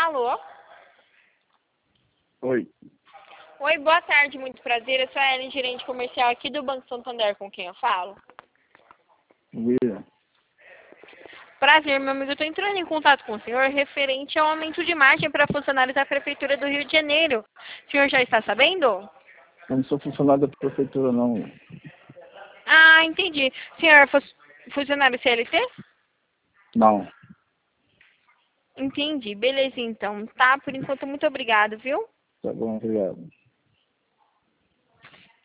Alô? Oi. Oi, boa tarde, muito prazer. Eu sou a Ellen, gerente comercial aqui do Banco Santander, com quem eu falo. William. Prazer, meu amigo. Eu estou entrando em contato com o senhor referente ao aumento de margem para funcionários da Prefeitura do Rio de Janeiro. O senhor já está sabendo? Eu não sou funcionário da prefeitura, não. Ah, entendi. O senhor é funcionário CLT? Não. Entendi. Beleza, então. Tá, por enquanto, muito obrigado, viu? Tá bom, obrigado.